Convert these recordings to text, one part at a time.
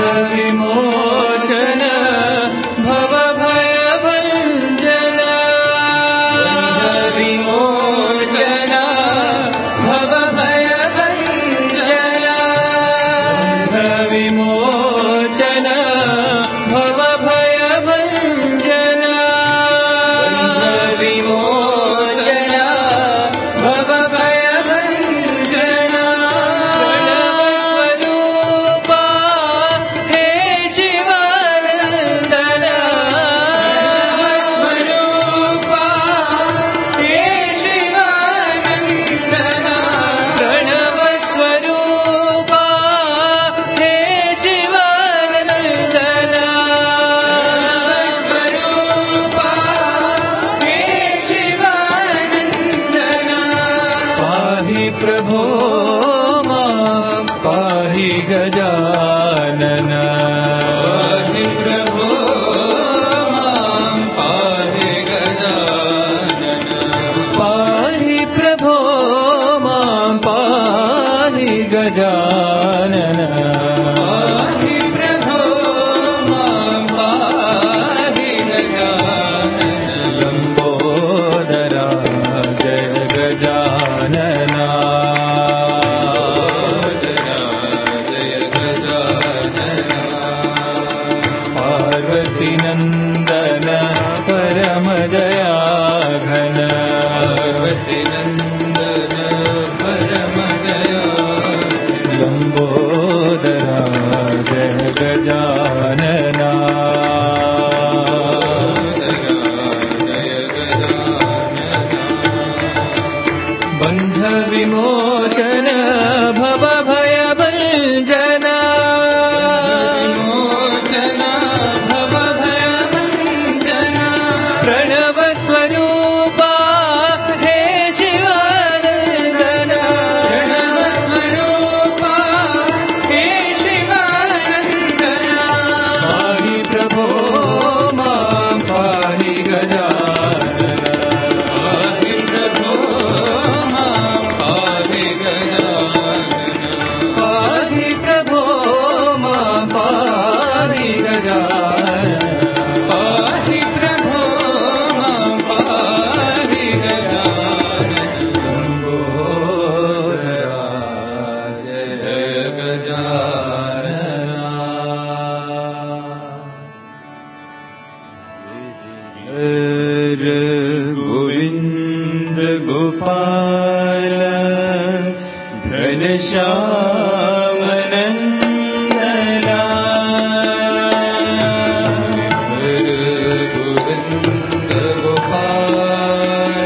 विमोचन भवभयभञ्जन विमोचन भवभयभञ्जन विमोचन भवभयभञ्जन विमोचन भवभयभञ्जन प्रणवस्वरूपा हे शिवानन्दन प्रणवस्वरूपा हे शिवानन्दन प्रणवस्वरूपा हे शिवानन्दन प्रणवस्वरूपा हे शिवानन्दन पाहि प्रभो मां पाहि गजानन पाहि प्रभो मां पाहि गजानन पाहि प्रभो मां पाहि गजानन पाहि प्रभो मां पाहि गजानन लम्बोदरा जय गजानन पार्वती नंदन परम दया घन पार्वती नंदन परम दया लंबोदरा जय गजानन बंध विमोचन भवभयभञ्जन विमोचन भवभयभञ्जन प्रणवस्वरूपा हे शिवानन्दन प्रणवस्वरूपा हे शिवानन्दन पाहि प्रभो मां पाहि गजानन पाहि प्रभो मां पाहि गजानन पाहि प्रभो मां पाहि गजानन पाहि प्रभो मां पाहि गजानन लम्बोदरा जय गजानन गोविंद गोपाल घनश्याम नंदना गोविंद गोपाल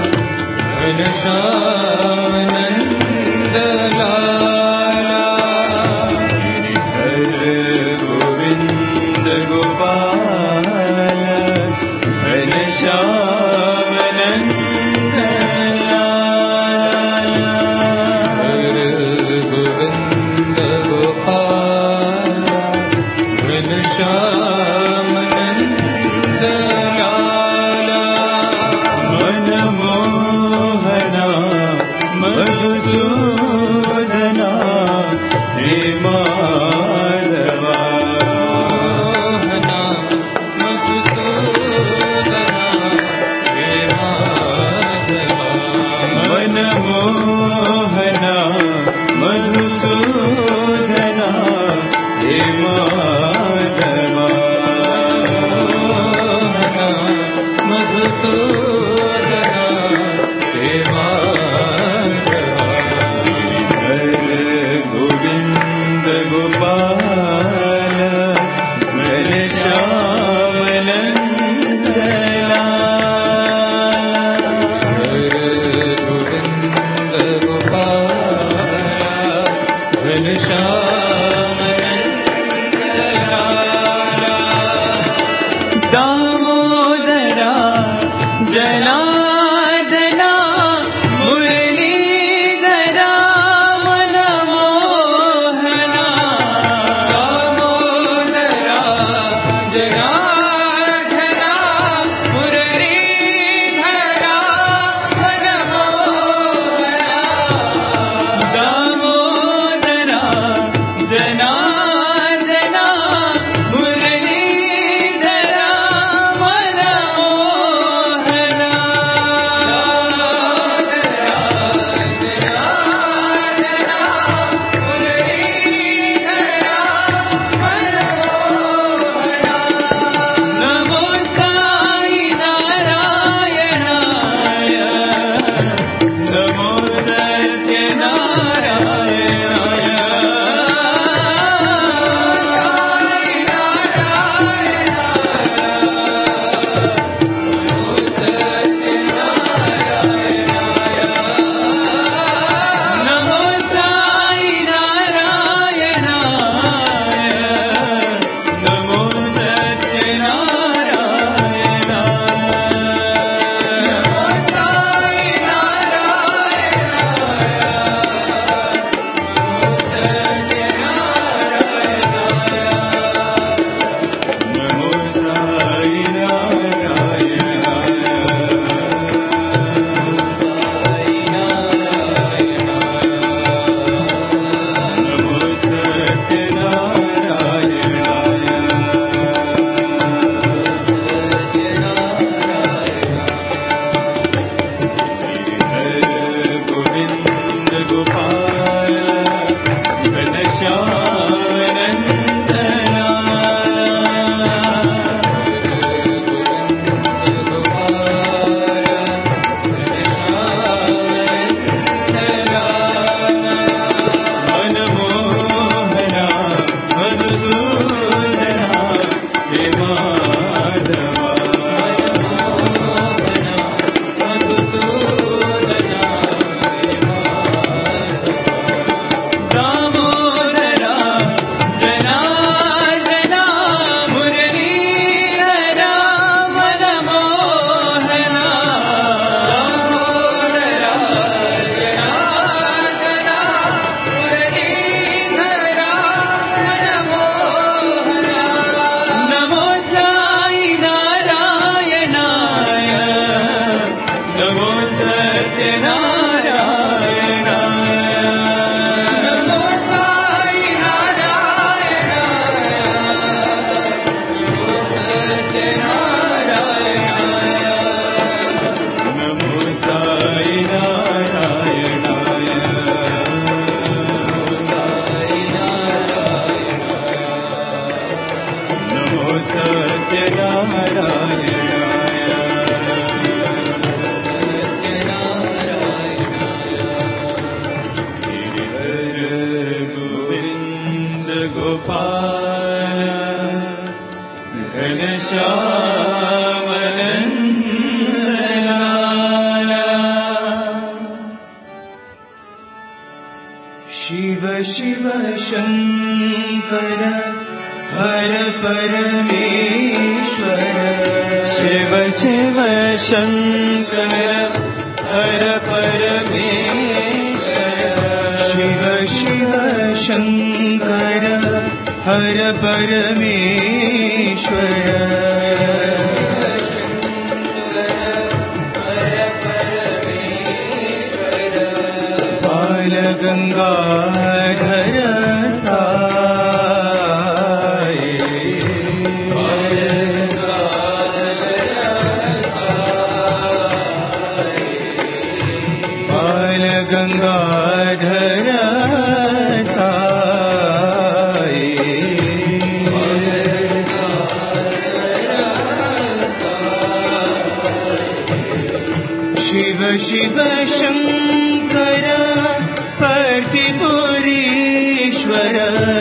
घनश्याम नंदना गोविंद गोपाल घनश्याम नंदना गोविंद गोपाल घनश्याम नंदना मनमोहना मधुसूदना हे माधवा मनमोहना मधुसूदना हे माधवा मधुसूदना हे माधवा गोविंद गोपाल घनश्याम नंदना गोविंद गोपाल घनश्याम नंदना दामोदरा जनार्दना मुरलीधरा मनमोहना दामोदरा जनार्दना मुरलीधरा मनमोहना दामोदरा जनार्दना शिव शिव शंकर हर परमेश्वर शिव शिव शंकर हर परमेश्वर शिव शिव शंकर हर परमेश्वर गंगाधर साई बाल गंगाधर साई शिव शिव शंकर पार्थिपुरीश्वर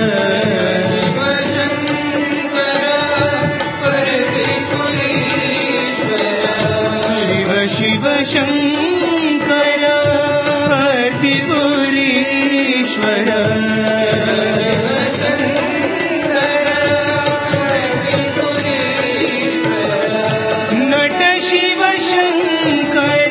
शिव शिव शंकर पार्थिपुरीश्वर नट शिव शंकर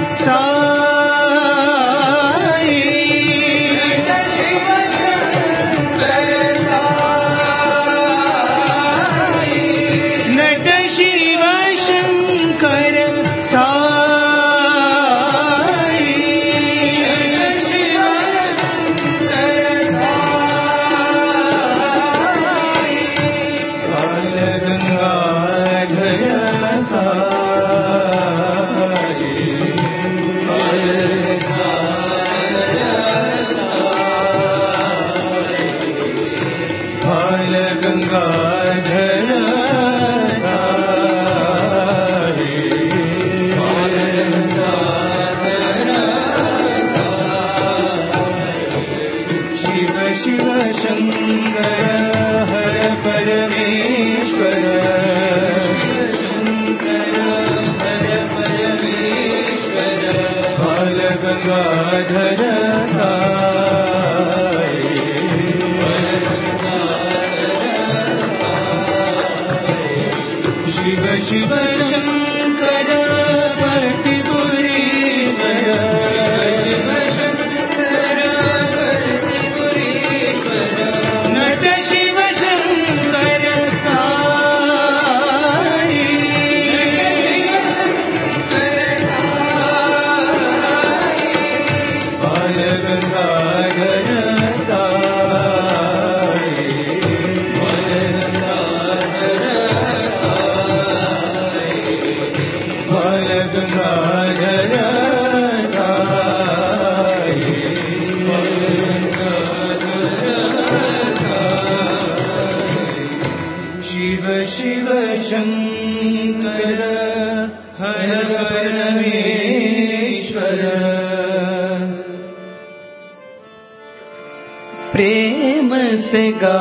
प्रेम से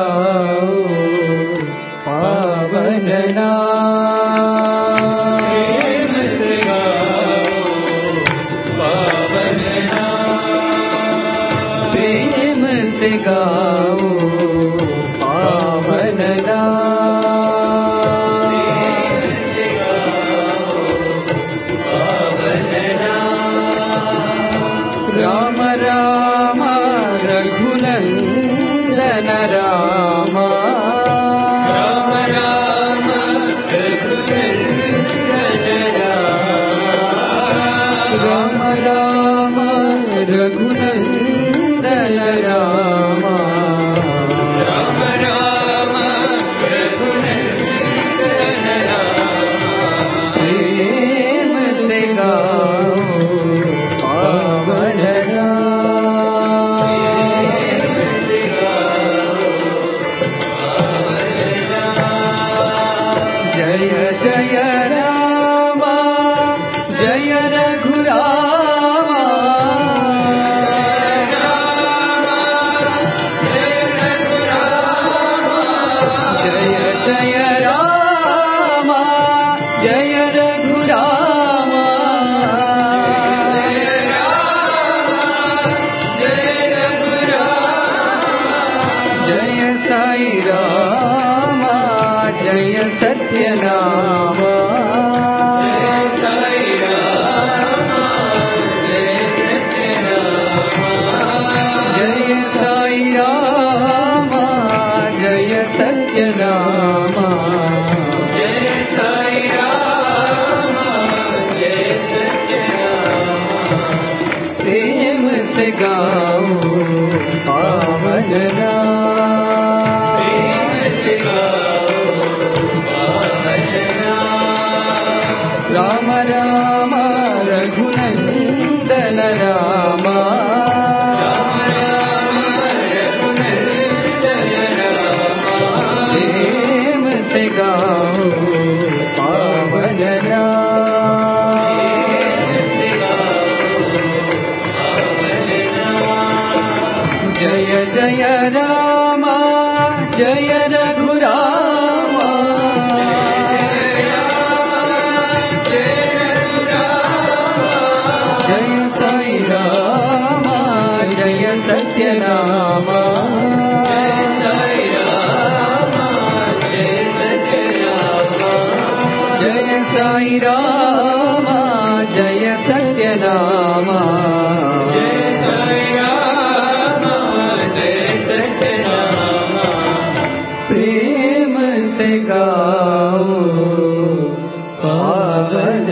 गाओ पावन नाम प्रेम से गाओ पावन नाम प्रेम से गाओ पावन नाम से गाओ पावन नाम राम राम रघुनंदन राम राम राम रघुनंदन राम राम रघुनंदन राम राम राम जय सत्यनामा जय साई रामा जय सत्यनामा जय साई रामा जय सत्यनामा जय साई रामा जय सत्यनामा प्रेम से गाओ पावन नाम प्रेम से गाओ पावन नाम राम राम रघुनंदन राम राम राम रघुनंदन रामा प्रेम से गाओ पावन नाम जय जय राम जय रघुराम जय साई राम जय सत्यनाम जय साई राम जय सत्यनाम प्रेम से गाओ पावन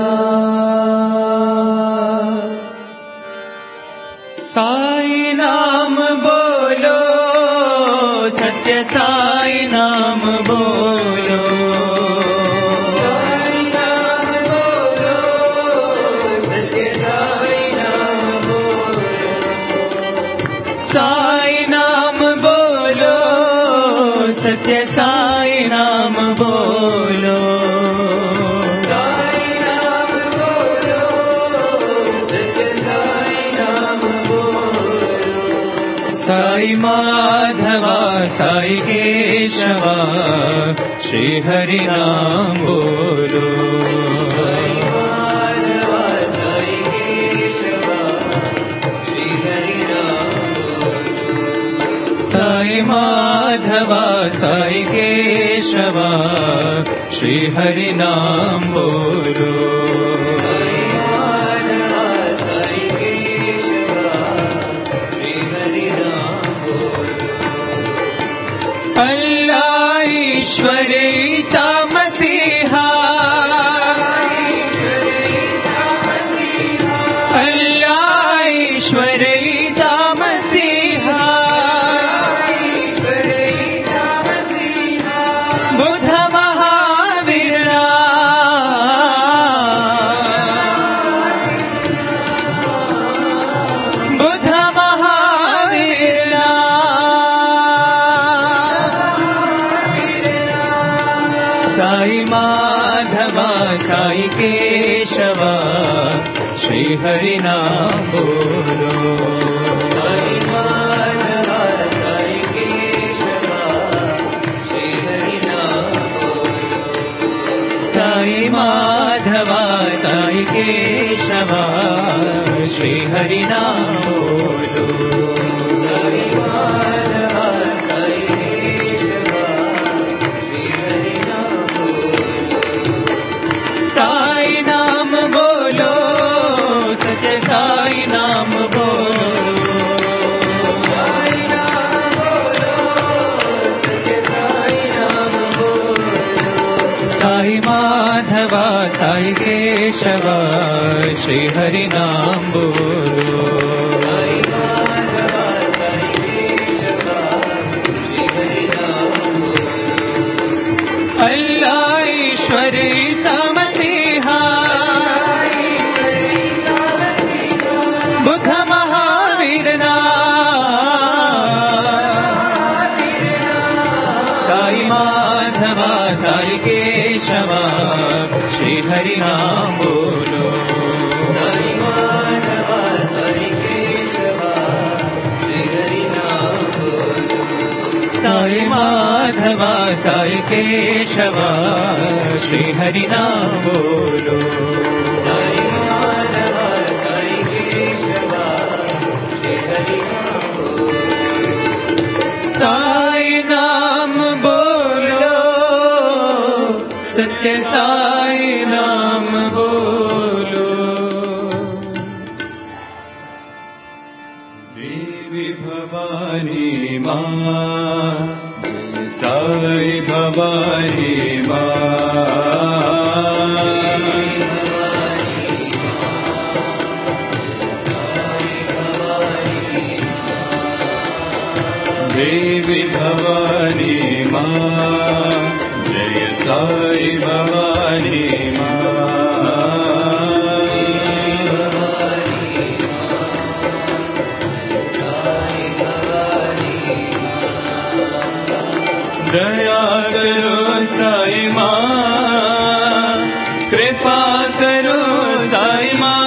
नाम साई नाम बोलो सत्य साई नाम बोलो साई नाम बोलो सत्य साई नाम बोलो साई नाम बोलो सत्य साई नाम बोलो साई नाम बोलो सत्य साई नाम बोलो साई माधवा साई केशवा श्री हरि नाम बोलो साई माधवा साई केशवा श्री हरि नाम बोलो साई माधवा साई केशवा श्री हरि नाम बोलो साई माधवा साई केशवा श्री हरि नाम बोलो अल्लाह ईश्वर ईसा मसीहा अल्लाह ईश्वर ईसा मसीहा बुध महावीरा बुध महावीरा साई माधवा साई केशवा श्री हरि नाम बोलो साई माधवा साई केशवा श्री हरि नाम बोलो साई माधवा साई केशवा श्री हरि नाम बोलो साई माधवा साई केशवा श्री हरि नाम बोलो साई नाम बोलो सत्य साई नाम बोलो साई नाम बोलो सत्य साई नाम बोलो साई माधवा साई केशवा श्री हरि नाम बोलो साई माधवा साई केशवा श्री हरि नाम बोलो अल्लाह ईश्वर ईसा मसीहा बुध महावीर साई माधवा साई केशवा श्री हरि नाम बोलो साई माधवा साई केशवा श्री हरि नाम बोलो साई माधवा साई केशवा श्री हरि नाम बोलो साई माधवा साई केशवा श्री हरि नाम बोलो साई नाम बोलो सत्य साई नाम बोलो। देवी भवानी माँ, साई भवानी माँ, देवी भवानी माँ, जय साई भवानी माँ, दया करो साई माँ, कृपा करो साई माँ,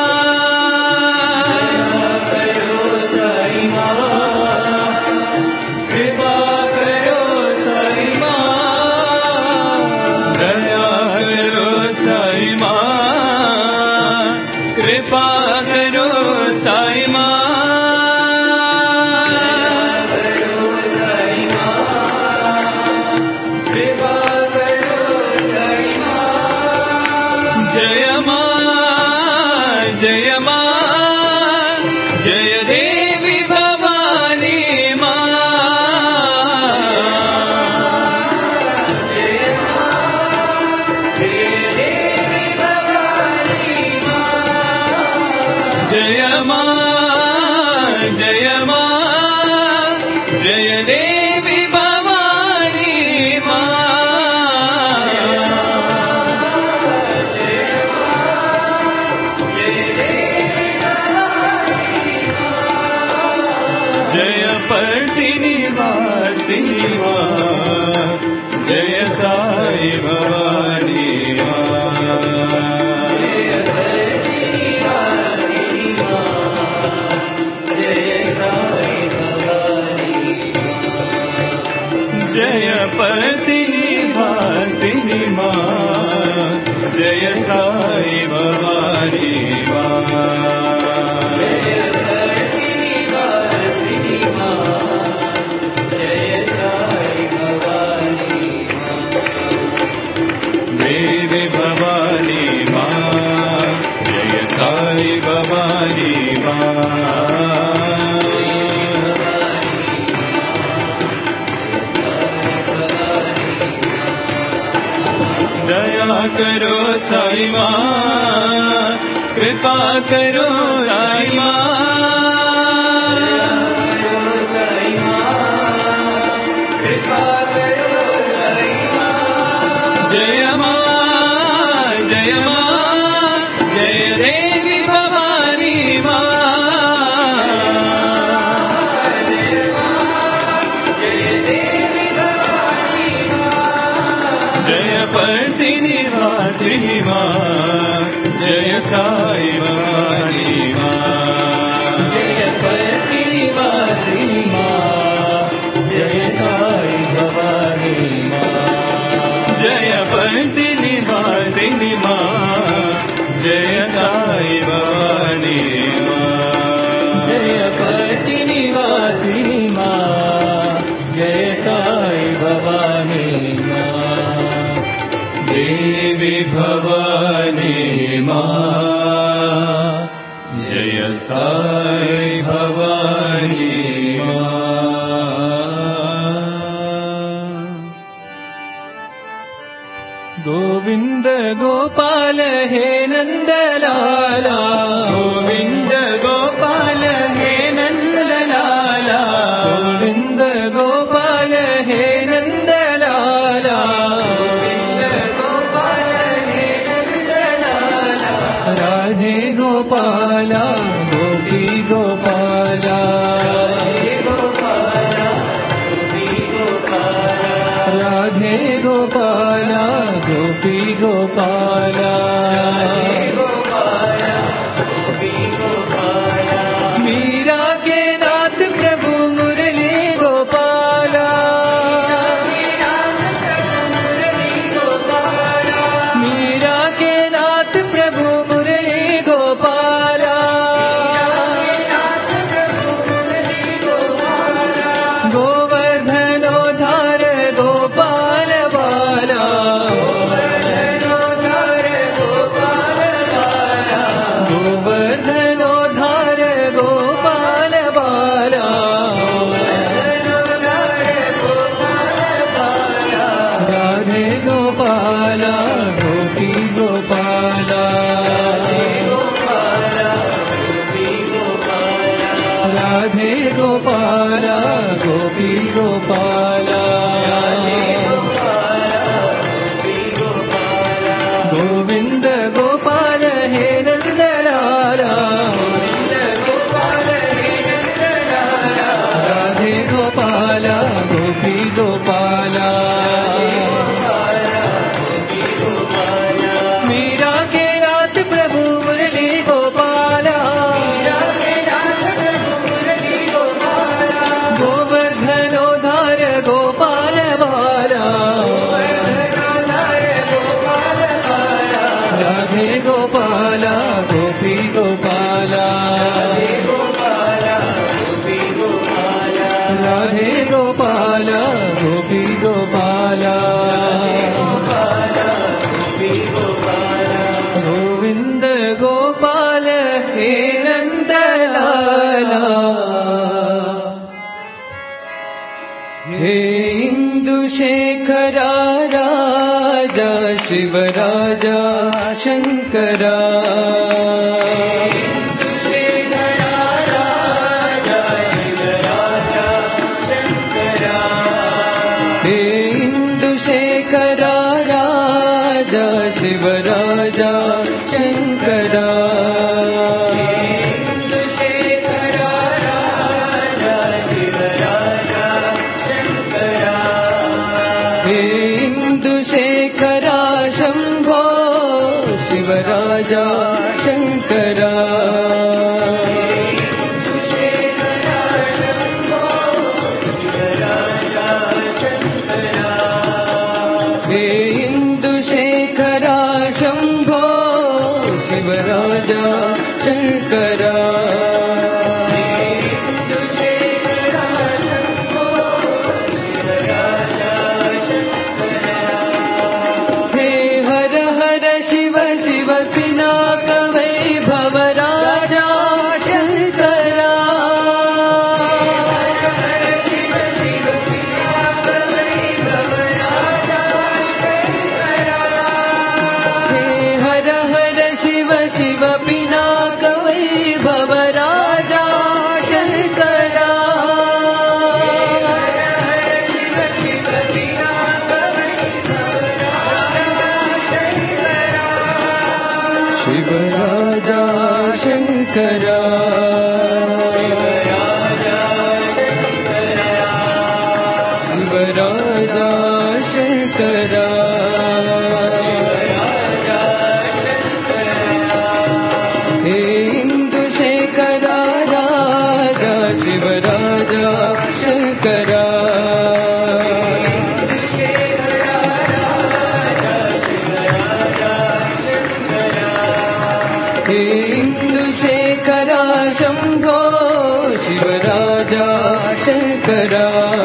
करो साई माँ, कृपा करो साई माँ, दया करो साई माँ, कृपा करो साई माँ, जय माँ, जय माँ, जय देवी भवानी माँ, जय माँ, जय देवी भवानी माँ, जय माँ, जय माँ, जय देवी भवानी माँ, जय पर्तिनिवासिनी माँ, जय साई भवानी माँ, जय पर्तिनिवासिनी माँ, जय साई भवानी माँ, जय पर्तिनिवासिनी माँ, जय साई भवानी माँ, देवी भवानी माँ, जय साई भवानी माँ, दया करो साई माँ, कृपा करो साई माँ, साई माँ, कृपा करो साई माँ, जय माँ, जय माँ, जय देवी भवानी माँ, जय माँ, जय देवी भवानी माँ, जय पर्तिनिवासिनी माँ, जय साई भवानी माँ, जय पर्तिनिवासिनी माँ, जय साई भवानी माँ, जय पर्तिनिवासिनी माँ, जय साई भवानी माँ, जय पर्तिनिवासिनी माँ, जय साई भवानी माँ, देवी भवानी माँ, जय साई भवानी माँ। गोविंद गोपाल हे नंदलाला, गोविंद गोपाल हे नंदलाला, गोविंद गोपाल हे नंदलाला, गोविंद गोपाल हे नंदलाला, राधे गोपाला, गोपी गोपाला, राधे गोपाला, गोपी गोपाला, राधे गोपाला, गोपी गोपाला, राधे गोपाला, गोपी गोपाला, मीरा के नाथ प्रभु मुरली गोपाला, मीरा के नाथ प्रभु मुरली गोपाला, गोवर्धनोद्धार गोपाल बाला, गोपाल गोपी गोपाल गोविंद गोपाल हे नंदलाला राधे गोपाल गोपी गोपाल मीरा के नाथ प्रभु मुरली गोपाल गोवर्धनोद्धार गोपाल बाला राधे गोपाल गोपी गोपाल राधे गोपाल गोपी गोपाल गोविंद गोपाल हे नंदलाला हे इंदुशेखरा राजा शिवराजा शंकरा हे इंदुशेखरा राजा शिवराजा शंकरा हे इंदुशेखरा शंभो शिवराजा शंकरा हे इंदुशेखरा शंभो शिवराजा शंकरा हे हर हर शिव शिव पिनाक वैभव राजा शंकरा हे हर हर शिव शिव पिनाक वैभव राजा शंकरा शिव राजा शंकरा शिव राजा शंकरा हे इंदुशेखरा राजा शिवराजा शंकरा हे इंदुशेखरा शंभो शिवराजा शंकरा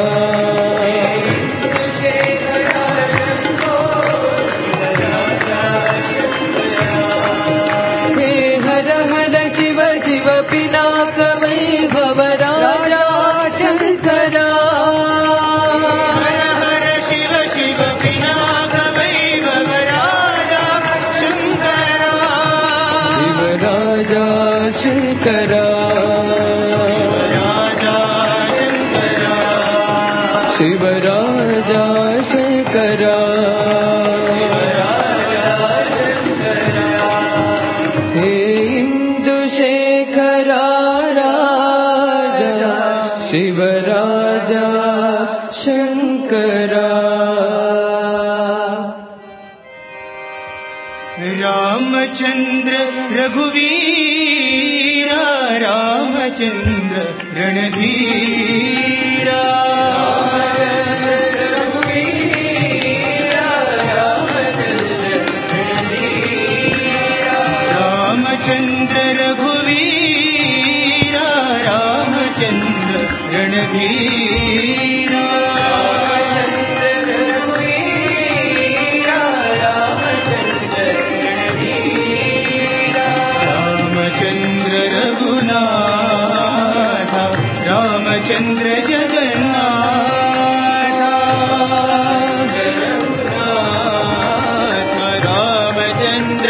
हे हर हर शिव शिव पिनाक वैभव राजा शंकरा शिव शिव पिनाक वैभव राजा शंकरा शिव राजा शंकरा शिव राजा शंकरा हे इंदुशेखरा राजा शिवराजा शंकरा रामचंद्र रघुवीरा रामचंद्र रणधीरा रामचंद्र रघुवीरा रामचंद्र रणधीरा रामचंद्र रघुनाथ रामचंद्र जगन्नाथ रामचंद्र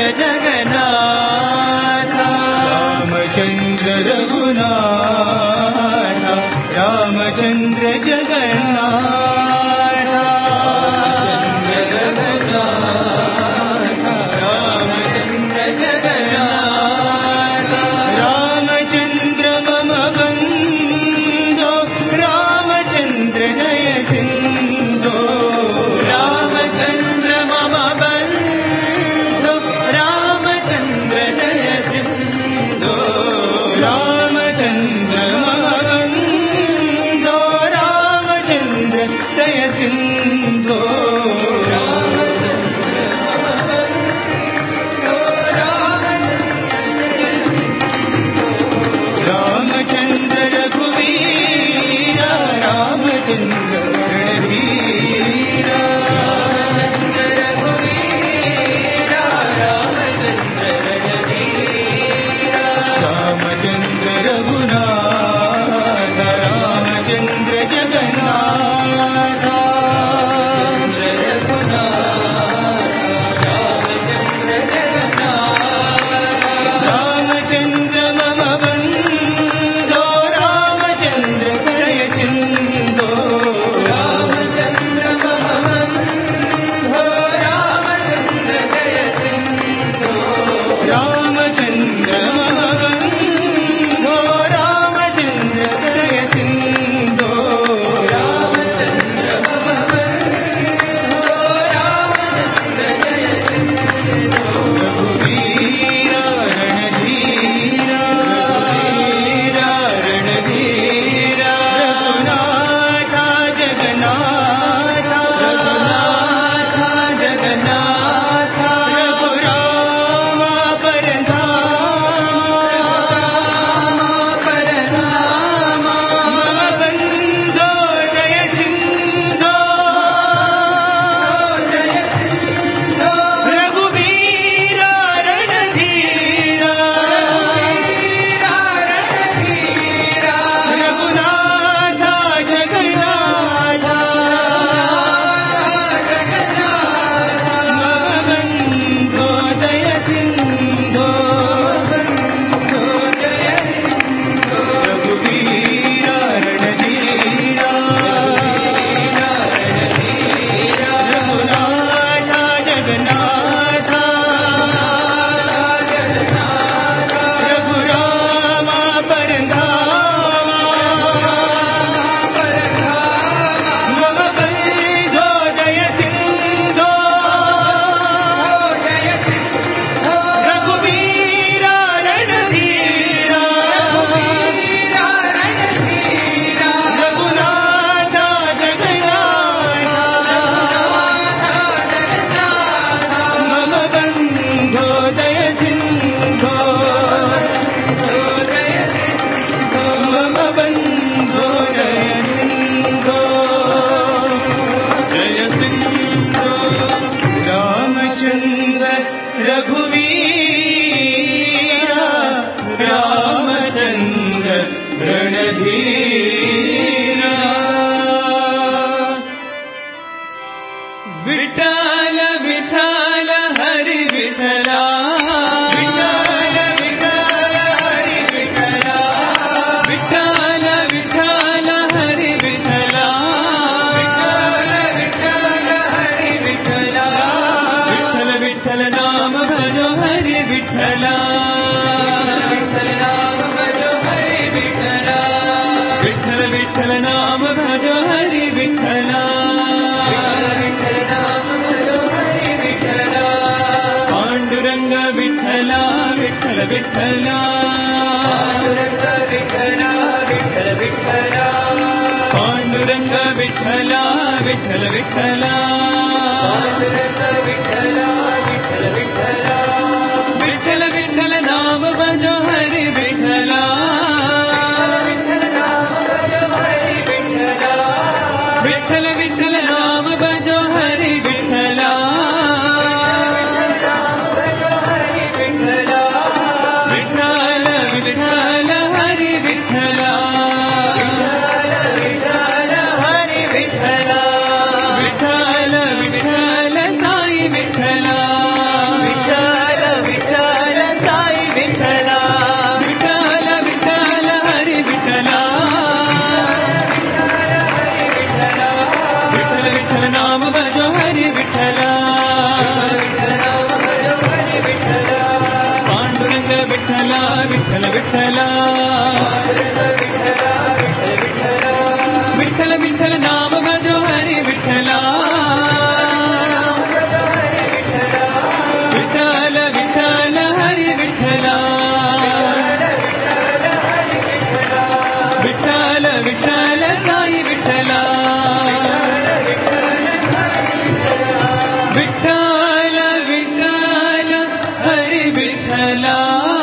जगन्नाथ रामचंद्र रघुनाथ रघुवीर रामचंद्र रणधीर विठ्ठल विठ्ठल हरि विठ्ठला विठ्ठल विठ्ठल हरि विठ्ठला विठ्ठल विठ्ठल हरि विठ्ठला विठ्ठल हरि विठ्ठला विठ्ठल विठ्ठल नाम भजो हरि विठ्ठला विठ्ठल नाम भजो हरि विठ्ठला विठ्ठल विठ्ठल नाम भजो हरि विठ्ठला पांडुरंग विठ्ठला विठ्ठल विठ्ठला पांडुरंग विठ्ठला विठ्ठल विठ्ठला विठ्ठल विठ्ठल नाम भजो हरि विठ्ठला विठ्ठल विठ्ठल नाम भजो हरि विठ्ठला विठ्ठल विठ्ठल हरि विठ्ठला हरि विठ्ठला विठ्ठल विठ्ठल साई विठ्ठला विठ्ठल विठ्ठल साई विठ्ठला विठ्ठल विठ्ठल हरि विठ्ठला विठ्ठल विठ्ठल नाम भजो हरि विठ्ठला पांडुरंग विठ्ठला विठ्ठल विठ्ठला विठ्ठल विठ्ठल नाम भजो हरि विठ्ठला विठ्ठल विठ्ठल हरि विठ्ठला विठ्ठल विठ्ठल साई विठ्ठला विठ्ठल विठ्ठल हरि विठ्ठला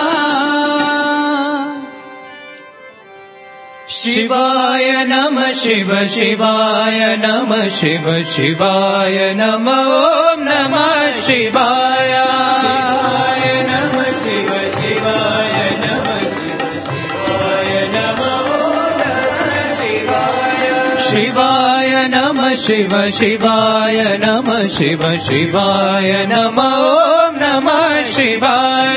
शिवाय नमः शिव शिवाय नमः शिव शिवाय नमः ओम नमः शिवाय शिवाय नमः शिव शिवाय नमः शिव शिवाय नमः ओम नमः शिवाय शिवाय नमः शिव शिवाय नमः शिव शिवाय नमः ओम नमः शिवाय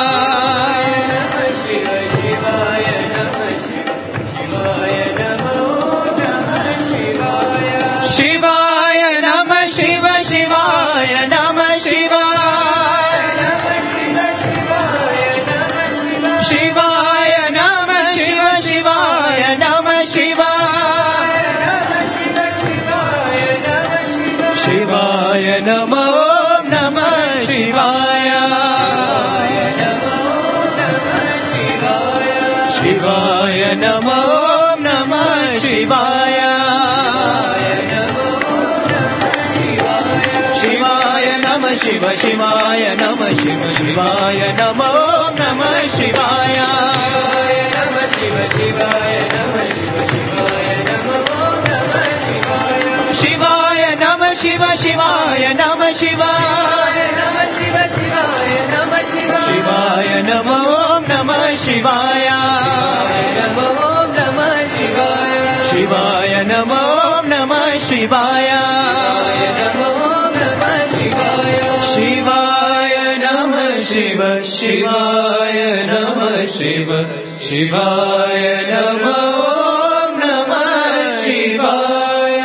शिवाय नमः शिव शिवाय नमः शिवाय शिवाय नमः शिव शिवाय नमः शिवाय नमः ओम नमः शिवाय शिवाय नमः ओम नमः शिवाय शिवाय नमः शिव शिवाय नमः शिव शिवाय नमः ओम नमः शिवाय नमः शिव शिवाय नमः शिव शिवाय नमः ओम नमः शिवाय शिवाय नमः शिव शिवाय नमः शिवाय नमः शिव शिवाय नमः शिवाय नमः ओम नमः शिवाय नमः ओम नमः शिवाय शिवाय नमः ओम नमः शिवाय नमः ओम नमः शिवाय शिवाय नमः शिव शिवाय नमः शिव शिवाय नमः ओम नमः शिवाय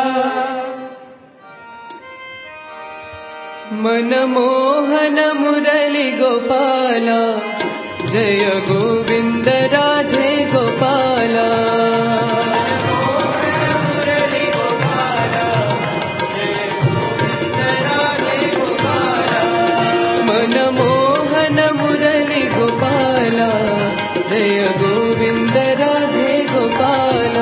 मनमोहन मुरली गोपाला जय गोविंद राधे गोपाला मनमोहन मुरली गोपाला जय गोविंद राधे गोपाला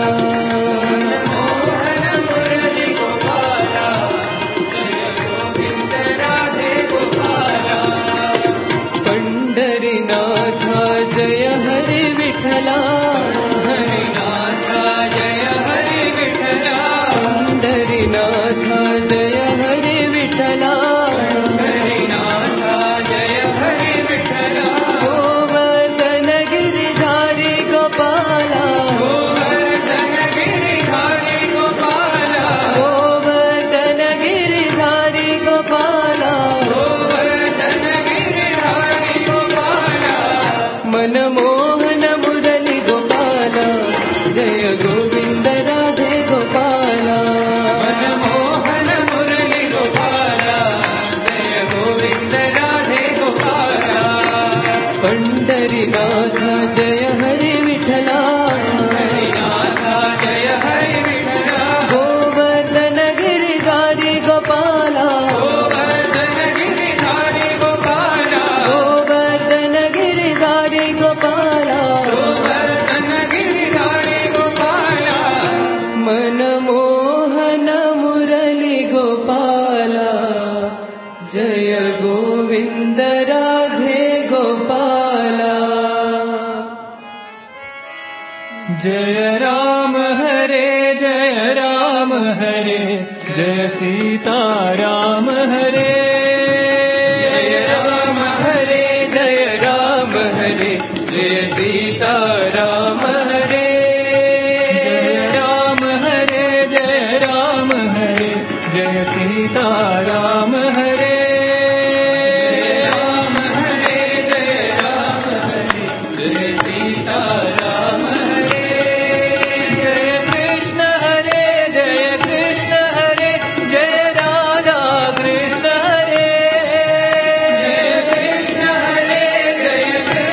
पंढरीनाथा जय हरि विठ्ठला पंढरीनाथ जय हरि विठला हरिनाथ जय हरि विठला गोवर्धन गिरिधारी गोपाला गोवर्धन गिरिधारी गोपाला गोवर्धन गिरिधारी गोपाला गोवर्धन गिरिधारी गोपाला मनमोहन मुरली गोपाला जय गोविंद राधे गोपाला जय राम हरे जय सीता राम हरे जय राम हरे जय सीता राम हरे जय राम हरे जय सीता राम हरे राम हरे जय सीता राम हरे जय कृष्ण हरे जय राधा कृष्ण हरे जय कृष्ण हरे जय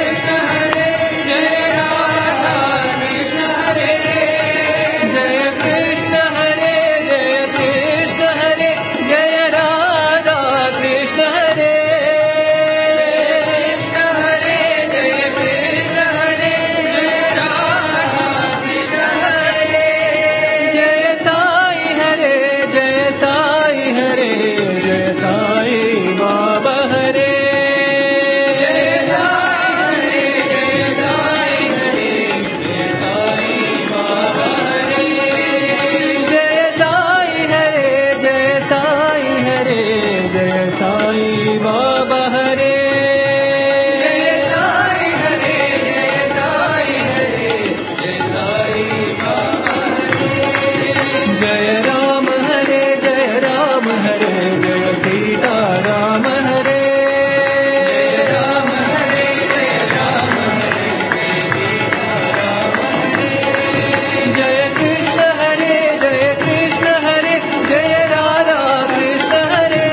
राधा कृष्ण हरे जय कृष्ण हरे जय राधा कृष्ण हरे कृष्ण हरे जय राधा कृष्ण हरे जय साई हरे जय साई बाबा हरे जय साई बाबा हरे जय साई बाबा हरे जय राम हरे जय सीता राम हरे जय राम हरे जय कृष्ण हरे जय राधा कृष्ण हरे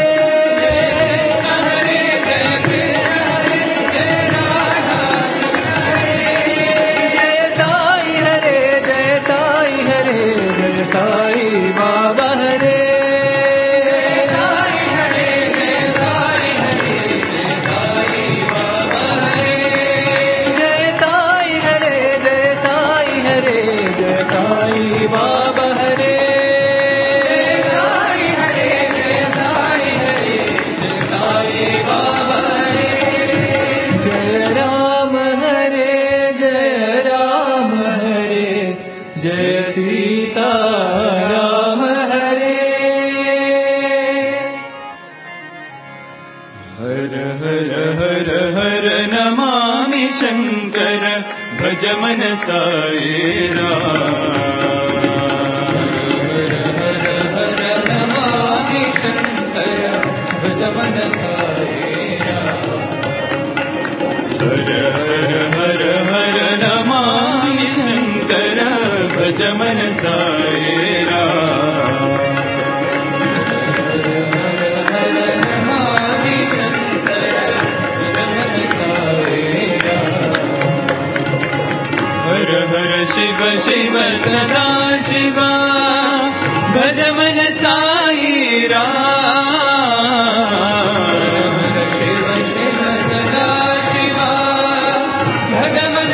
जय साई बाबा हरे जय साई बाबा हरे जय राम हरे जय सीता राम हरे हर हर हर हर नमामि शंकर भज मन साई नमामि शंकर भज मन हर हर हर हर नमामि शंकर भज मन साई हर हर शिव शिव सदा शिवा भज मन साई शिव शिव सदा शिवा भज मन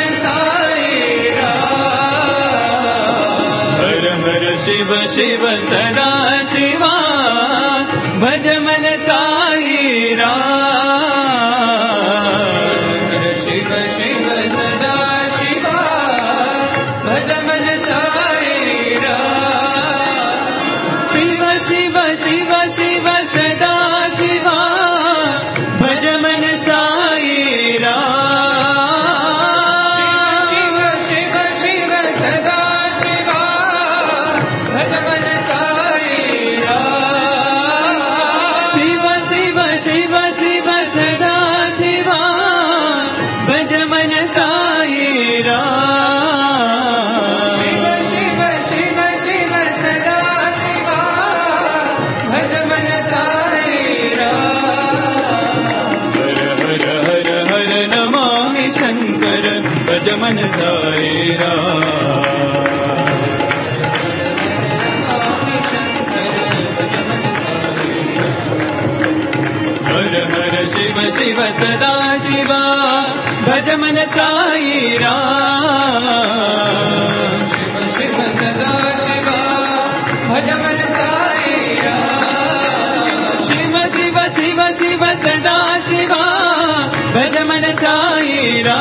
हर हर शिव शिव सदा शिवा भज मन साई शिव शिव सदा शिवा भज मन शिव शिव शिव शिव सदा शिवा भज मन साई शिव शिव शिव सदा शिवा भज मन भज मन साई राम। हर हर शिव शिव सदा शिवा भज मन साई राम। शिव शिव सदा शिवा भज मन साई राम। शिव शिव शिव शिव सदा शिवा भज मन साई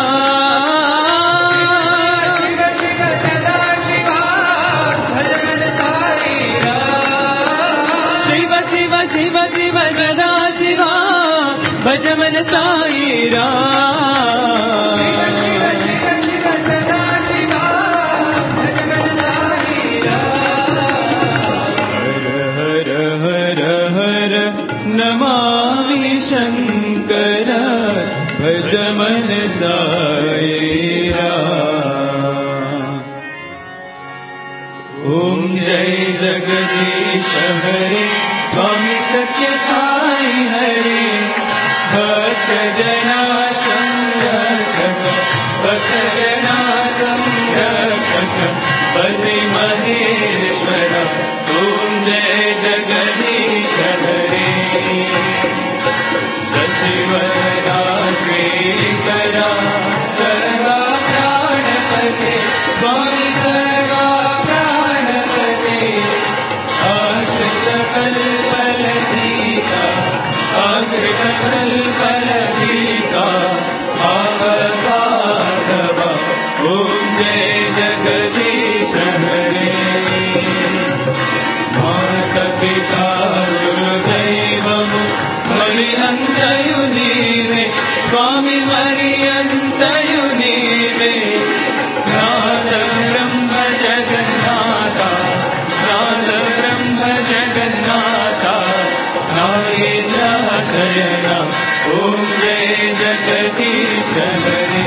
राम। शिव शिव सदा शिवा भज मन साई राम। शिव शिव शिव शिव सदा शिवा भज मन साई राम। शिव शिव शिव शिव सदा शिवा भज मन साई राम। हर हर हर नमामि शंकर भज मन साई राम। ओम जय जगदीश हरे स्वामी सत्य साई हरे भक्त जना संरक्षक भक्त जना संरक्षक पति महेश्वर ओम जय जगदीश हरे। शशिवरा श्रीकरा सर्वा प्राणपते स्वामी सर्वा प्राणपते आश्रित कल्पलतीका आश्रित कल्पलतीका आवतारवा ओम जय जगदीश हरे। माता पिता गुरुदैवము मरियन्तयु नीवे स्वामी मरियन्तयु नीवे नाद ब्रह्म जगन्नाथा नाद ब्रह्म जगन्नाथा नागेन्द्र शयन ओम जय जगदीश हरे।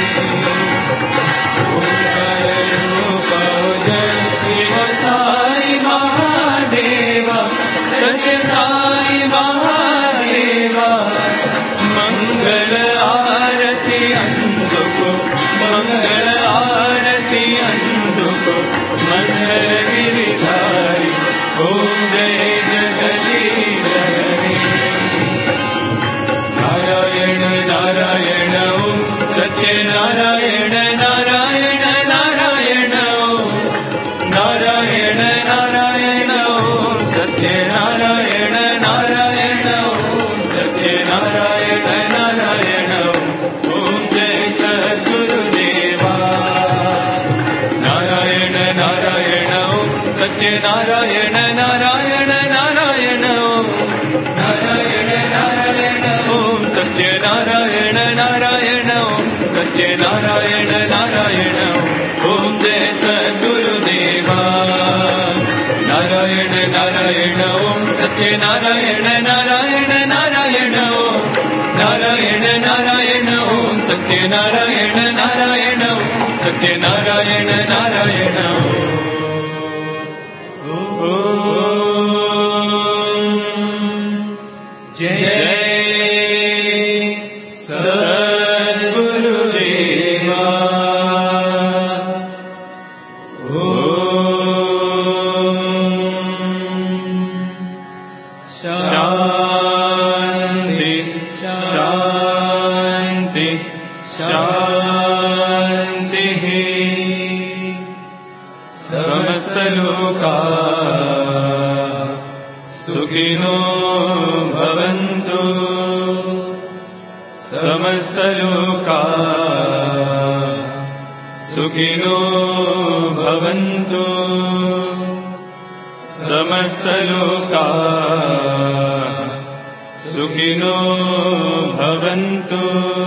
शिव साई महादेवा सत्य साई महादेवा मंगल आरती अंदुको मंगल आरती अंदुको मंगल गिरिधारी ओम जय जगदीश हरे। नारायण नारायण ओम सत्य नारायण नारायण नारायण ओम नारायण नारायण ओम सत्य नारायण नारायण ओम सत्य नारायण नारायण ओम जय सद्गुरुदेवा। नारायण नारायण ओम सत्य नारायण नारायण नारायण ओम नारायण नारायण ओम सत्य नारायण नारायण ओम सत्य नारायण नारायण ओम जय सद्गुरुदेवा। नारायण नारायण ओम सत्य नारायण नारायण नारायण ओम नारायण नारायण ओम सत्य नारायण नारायण ओम सत्य नारायण नारायण जय सद्गुरुदेवा। शांति शांति शांति समस्त लोका सुखिनो भवन्तु समस्त लोका सुखिनो भवन्तु समस्त लोका सुखिनो भवन्तु।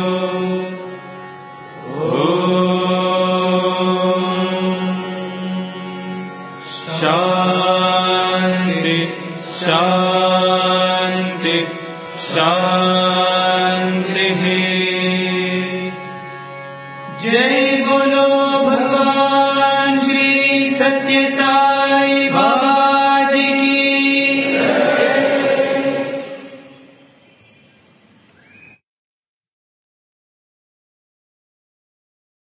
शांति शांति शांति। जय बोलो भगवान श्री सत्य साई